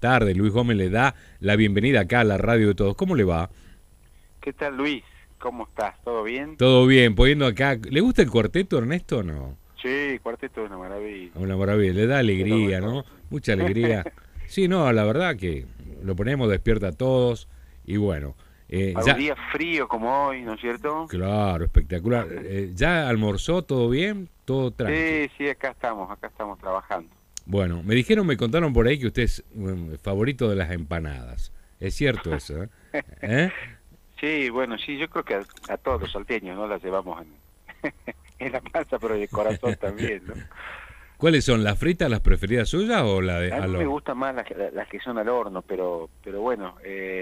tardes. Luis Gómez le da la bienvenida acá a la radio de todos. ¿Cómo le va? ¿Qué tal, Luis? ¿Cómo estás? ¿Todo bien? Todo bien, poniendo acá. ¿Le gusta el cuarteto, Ernesto, o no? Sí, cuarteto es una maravilla. Una maravilla, le da Es lo alegría, mejor. ¿no? Mucha alegría. Sí, no, la verdad que lo ponemos despierta a todos y bueno, Para un ya, día frío como hoy, ¿no es cierto? claro, espectacular. ¿Ya almorzó todo bien? Todo tranqui. Sí, sí, acá estamos trabajando. Bueno, me dijeron, me contaron por ahí que usted es favorito de las empanadas. ¿Es cierto eso? ¿Eh? Sí, bueno, sí, yo creo que a todos los salteños no las llevamos en la panza, pero de corazón también, ¿no? ¿Cuáles son las fritas, las preferidas suyas o la de A mí al me horno? gustan más las que son al horno, pero bueno,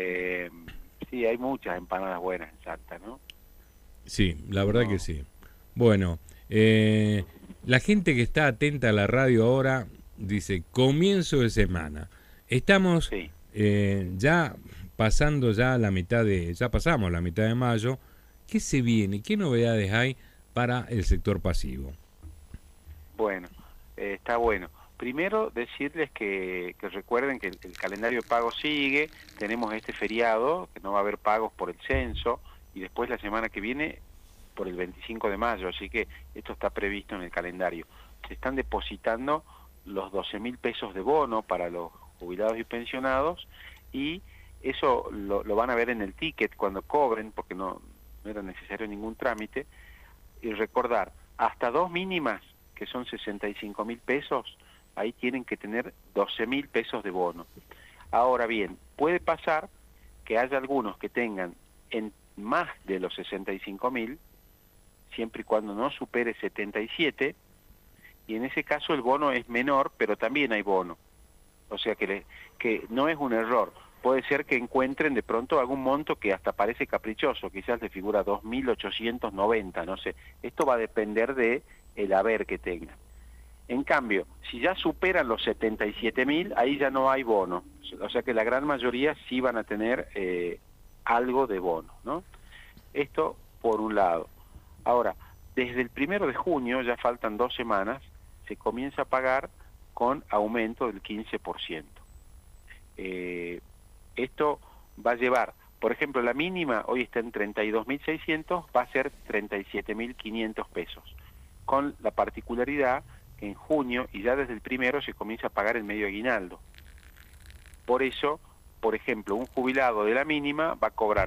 sí, hay muchas empanadas buenas en Salta, ¿no? Sí, la verdad que Uno, sí. Bueno, la gente que está atenta a la radio ahora dice comienzo de semana. Estamos sí. ya pasando ya la mitad de, ya pasamos la mitad de mayo. ¿Qué se viene? ¿Qué novedades hay para el sector pasivo? Bueno, está bueno. Primero decirles que recuerden que el calendario de pagos sigue, tenemos este feriado, que no va a haber pagos por el censo, y después la semana que viene por el 25 de mayo, así que esto está previsto en el calendario. Se están depositando los 12.000 pesos de bono para los jubilados y pensionados, y eso lo van a ver en el ticket cuando cobren, porque no era necesario ningún trámite, y recordar, hasta dos mínimas, que son 65.000 pesos, ahí tienen que tener 12.000 pesos de bono. Ahora bien, puede pasar que haya algunos que tengan en más de los 65.000, siempre y cuando no supere 77, y en ese caso el bono es menor, pero también hay bono. O sea que no es un error. Puede ser que encuentren de pronto algún monto que hasta parece caprichoso, quizás le figura 2.890, no sé. Esto va a depender de el haber que tengan. En cambio, si ya superan los 77.000, ahí ya no hay bono. O sea que la gran mayoría sí van a tener algo de bono, ¿no? Esto por un lado. Ahora, desde el 1 de junio, ya faltan 2 semanas, se comienza a pagar con aumento del 15%. Esto va a llevar, por ejemplo, la mínima hoy está en 32.600, va a ser 37.500 pesos, con la particularidad que en junio y ya desde el 1 se comienza a pagar el medio aguinaldo. Por eso, por ejemplo, un jubilado de la mínima va a cobrar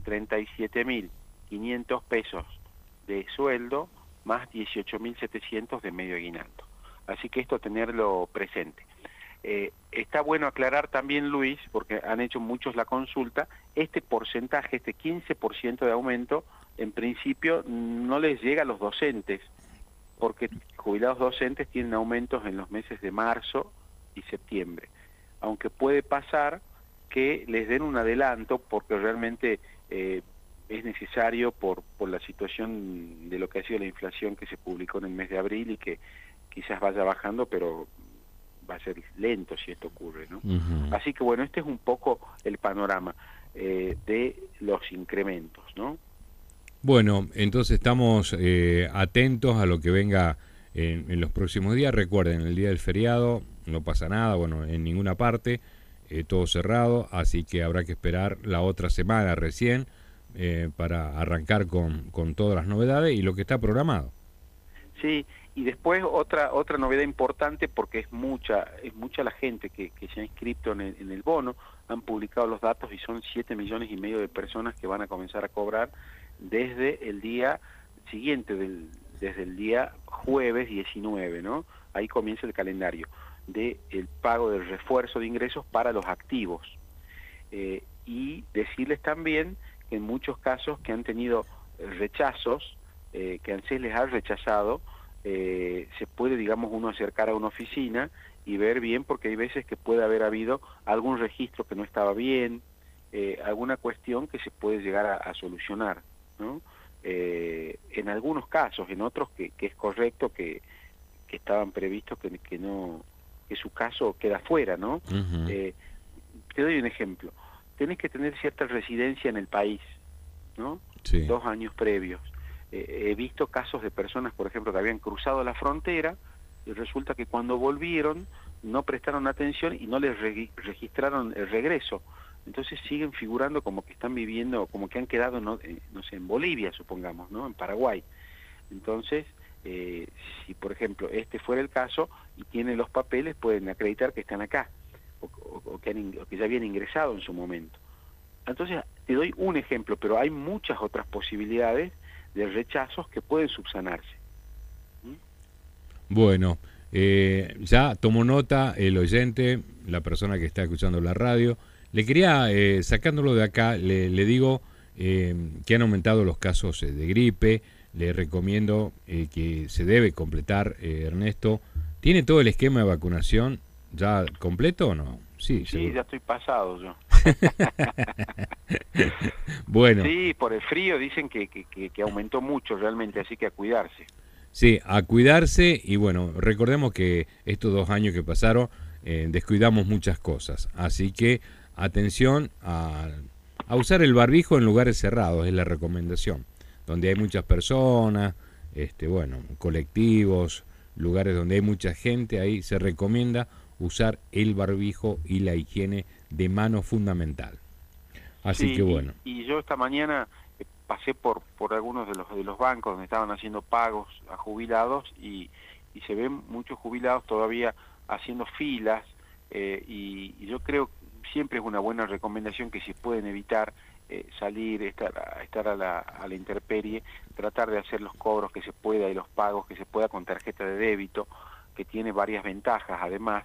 37.500 pesos de sueldo más 18.700 de medio aguinaldo. Así que esto tenerlo presente. Está bueno aclarar también, Luis, porque han hecho muchos la consulta, este porcentaje, este 15% de aumento, en principio no les llega a los docentes, porque jubilados docentes tienen aumentos en los meses de marzo y septiembre. Aunque puede pasar que les den un adelanto, porque realmente es necesario por la situación de lo que ha sido la inflación que se publicó en el mes de abril y que quizás vaya bajando, pero va a ser lento si esto ocurre, ¿no? Ujú. Así que bueno, este es un poco el panorama de los incrementos, ¿no? Bueno, entonces estamos atentos a lo que venga en los próximos días. Recuerden, el día del feriado no pasa nada, bueno, en ninguna parte, todo cerrado, así que habrá que esperar la otra semana recién para arrancar con todas las novedades y lo que está programado. Sí, y después otra novedad importante, porque es mucha la gente que se ha inscrito en el bono, han publicado los datos y son 7,5 millones de personas que van a comenzar a cobrar desde el día siguiente, desde el día jueves 19, ¿no? Ahí comienza el calendario del pago del refuerzo de ingresos para los activos. Y decirles también que en muchos casos que han tenido rechazos, que ANSES les ha rechazado, se puede, digamos, uno acercar a una oficina y ver bien, porque hay veces que puede haber habido algún registro que no estaba bien, alguna cuestión que se puede llegar a solucionar, ¿no? En algunos casos, en otros que es correcto, que estaban previstos que no, que su caso queda fuera, ¿no? Ujú. Te doy un ejemplo. Tenés que tener cierta residencia en el país, ¿no? Sí. 2 años previos. He visto casos de personas, por ejemplo, que habían cruzado la frontera y resulta que cuando volvieron no prestaron atención y no les registraron el regreso. Entonces siguen figurando como que están viviendo, como que han quedado, no sé, en Bolivia, supongamos, ¿no? En Paraguay. Entonces, si por ejemplo este fuera el caso y tienen los papeles, pueden acreditar que están acá, o que ya habían ingresado en su momento. Entonces, te doy un ejemplo, pero hay muchas otras posibilidades de rechazos que pueden subsanarse. Bueno, ya tomó nota el oyente, la persona que está escuchando la radio. Le quería, sacándolo de acá, le digo que han aumentado los casos de gripe. Le recomiendo que se debe completar, Ernesto. ¿Tiene todo el esquema de vacunación ya completo o no? Sí, ya estoy pasado yo. Bueno. Sí, por el frío dicen que aumentó mucho realmente, así que a cuidarse. Sí, a cuidarse y bueno, recordemos que estos 2 años que pasaron descuidamos muchas cosas, así que atención a usar el barbijo en lugares cerrados, es la recomendación, donde hay muchas personas, bueno, colectivos, lugares donde hay mucha gente, ahí se recomienda usar el barbijo y la higiene de mano fundamental. Así que bueno. Y yo esta mañana pasé por algunos de los bancos donde estaban haciendo pagos a jubilados y se ven muchos jubilados todavía haciendo filas y yo creo siempre es una buena recomendación que si pueden evitar salir, estar a la intemperie, tratar de hacer los cobros que se pueda y los pagos que se pueda con tarjeta de débito, que tiene varias ventajas además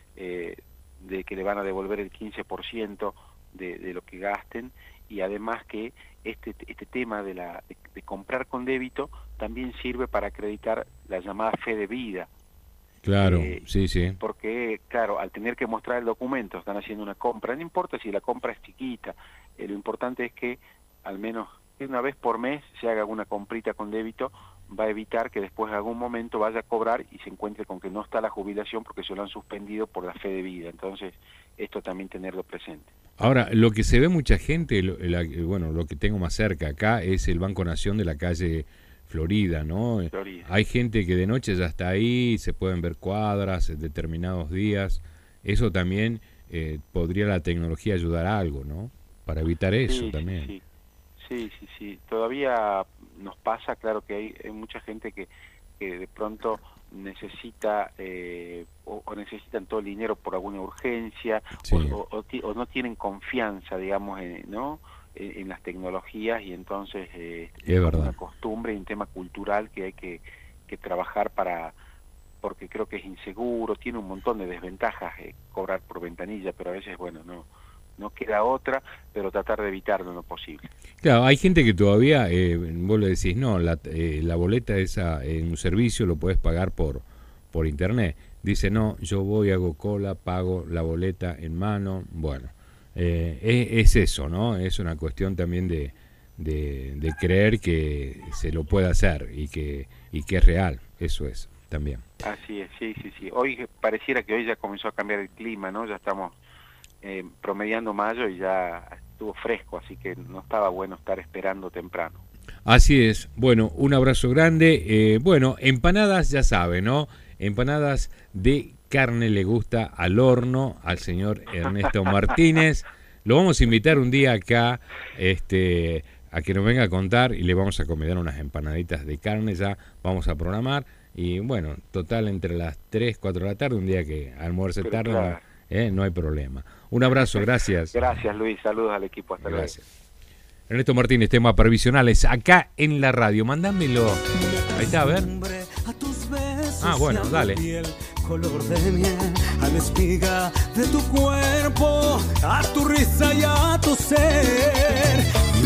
de que le van a devolver el 15% de lo que gasten, y además que este tema de comprar con débito también sirve para acreditar la llamada fe de vida. Claro, sí. Porque, claro, al tener que mostrar el documento, están haciendo una compra, no importa si la compra es chiquita, lo importante es que al menos una vez por mes se haga una comprita con débito, va a evitar que después en algún momento vaya a cobrar y se encuentre con que no está la jubilación porque se lo han suspendido por la fe de vida. Entonces, esto también tenerlo presente. Ahora, lo que se ve mucha gente, bueno, lo que tengo más cerca acá es el Banco Nación de la calle Florida, ¿no? Florida. Hay gente que de noche ya está ahí, se pueden ver cuadras en determinados días. Eso también podría la tecnología ayudar a algo, ¿no? Para evitar eso también. Sí. Todavía nos pasa, claro que hay mucha gente que de pronto necesita o necesitan todo el dinero por alguna urgencia, sí, o no tienen confianza, digamos, ¿no? En las tecnologías, y entonces es una costumbre y un tema cultural que hay que trabajar porque creo que es inseguro, tiene un montón de desventajas cobrar por ventanilla, pero a veces, bueno, no queda otra, pero tratar de evitarlo en lo posible. Claro, hay gente que todavía, vos le decís, no, la boleta esa en un servicio lo podés pagar por internet. Dice, no, yo voy, hago cola, pago la boleta en mano. Bueno, es eso, ¿no? Es una cuestión también de creer que se lo puede hacer y que es real, eso es también. Así es, sí. Hoy pareciera que hoy ya comenzó a cambiar el clima, ¿no? Ya estamos promediando mayo y ya estuvo fresco, así que no estaba bueno estar esperando temprano. Así es. Bueno, un abrazo grande. Bueno, empanadas, ya sabe, ¿no? Empanadas de carne le gusta al horno al señor Ernesto Martínez. Lo vamos a invitar un día acá a que nos venga a contar y le vamos a comer unas empanaditas de carne. Ya vamos a programar y bueno, total entre las 3, 4 de la tarde, un día que almuerce tarde, claro, no hay problema. Un abrazo, gracias. Gracias, Luis, saludos al equipo, hasta luego. Ernesto Martínez, temas previsionales, acá en la radio, mándamelo. Ahí está, a ver. Bueno, dale. Color de miel, a la espiga de tu cuerpo, a tu risa y a tu ser.